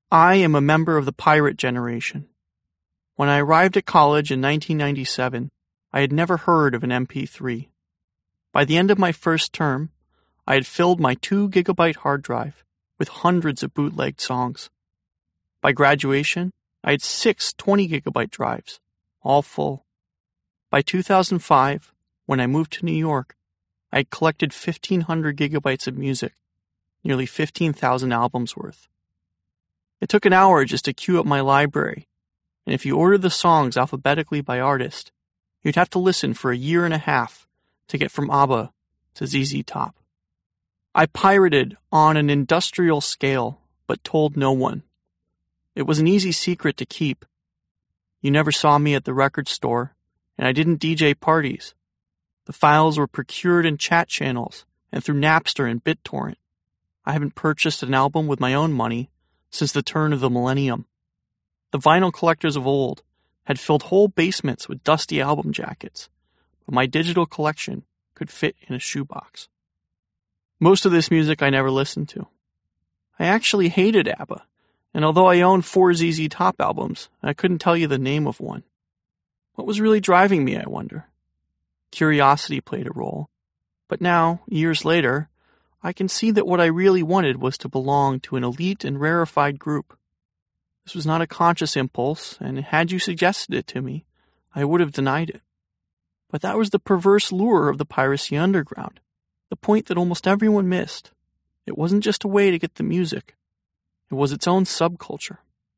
I am a member of the pirate generation. When I arrived at college in 1997, I had never heard of an MP3. By the end of my first term, I had filled my 2-gigabyte hard drive with hundreds of bootlegged songs. By graduation, I had 6 20-gigabyte drives, all full. By 2005, when I moved to New York, I had collected 1,500 gigabytes of music, nearly 15,000 albums worth. It took an hour just to queue up my library, and if you ordered the songs alphabetically by artist, you'd have to listen for a year and a half to get from ABBA to ZZ Top. I pirated on an industrial scale, but told no one. It was an easy secret to keep. You never saw me at the record store, and I didn't DJ parties. The files were procured in chat channels and through Napster and BitTorrent. I haven't purchased an album with my own money since the turn of the millennium. The vinyl collectors of old had filled whole basements with dusty album jackets, but my digital collection could fit in a shoebox. Most of this music I never listened to. I actually hated ABBA, and although I owned 4 ZZ Top albums, I couldn't tell you the name of one. What was really driving me, I wonder? Curiosity played a role, but now, years later, I can see that what I really wanted was to belong to an elite and rarefied group. This was not a conscious impulse, and had you suggested it to me, I would have denied it. But that was the perverse lure of the piracy underground, the point that almost everyone missed. It wasn't just a way to get the music. It was its own subculture.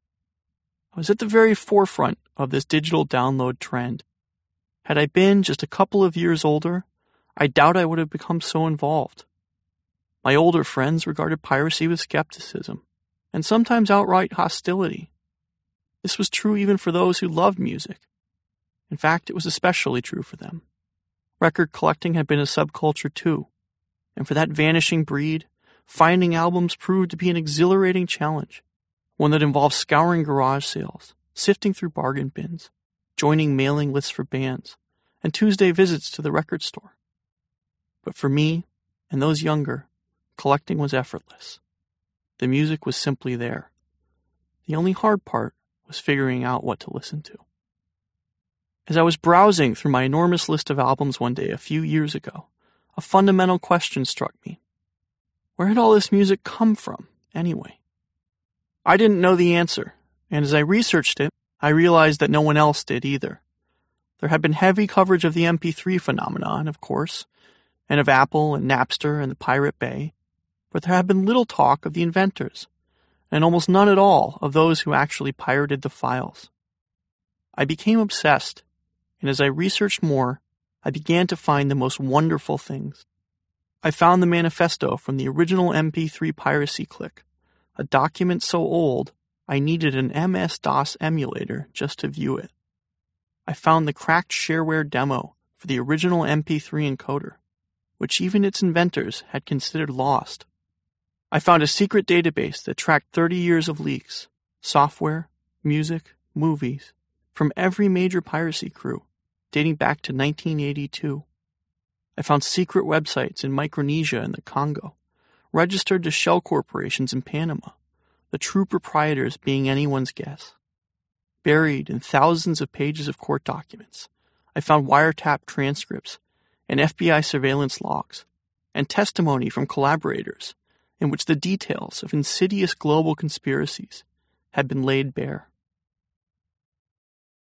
I was at the very forefront of this digital download trend. Had I been just a couple of years older, I doubt I would have become so involved. My older friends regarded piracy with skepticism, and sometimes outright hostility. This was true even for those who loved music. In fact, it was especially true for them. Record collecting had been a subculture too, and for that vanishing breed, finding albums proved to be an exhilarating challenge, one that involved scouring garage sales, sifting through bargain bins, joining mailing lists for bands, and Tuesday visits to the record store. But for me, and those younger, collecting was effortless. The music was simply there. The only hard part was figuring out what to listen to. As I was browsing through my enormous list of albums one day a few years ago, a fundamental question struck me. Where had all this music come from, anyway? I didn't know the answer, and as I researched it, I realized that no one else did either. There had been heavy coverage of the MP3 phenomenon, of course, and of Apple and Napster and the Pirate Bay, but there had been little talk of the inventors, and almost none at all of those who actually pirated the files. I became obsessed, and as I researched more, I began to find the most wonderful things. I found the manifesto from the original MP3 piracy clique, a document so old I needed an MS-DOS emulator just to view it. I found the cracked shareware demo for the original MP3 encoder, which even its inventors had considered lost. I found a secret database that tracked 30 years of leaks, software, music, movies, from every major piracy crew, dating back to 1982. I found secret websites in Micronesia and the Congo, registered to shell corporations in Panama, the true proprietors being anyone's guess. Buried in thousands of pages of court documents, I found wiretap transcripts and FBI surveillance logs, and testimony from collaborators in which the details of insidious global conspiracies had been laid bare.